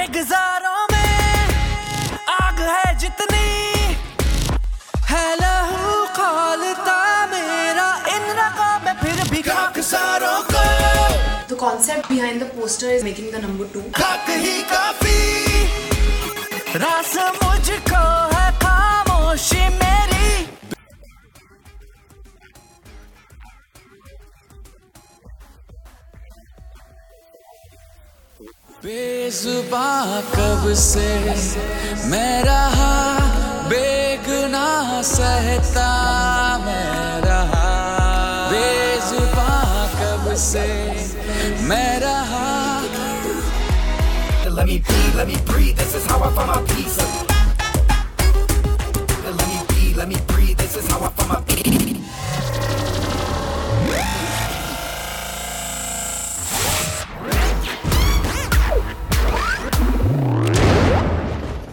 बेगुजारों में आग है जितनी है लहू खौलता मेरा इन रगों में फिर भी खाकसारों को। The concept behind the poster is making the number 2. खाक ही काफी रास मुझको है खामोशी मेरी। बेजुबां कब से मैं रहा बेगुनाह सहता मैं रहा। बेजुबां कब से मैं रहा। Let me breathe, this is how I find my peace. Let me breathe, this is how I find my peace.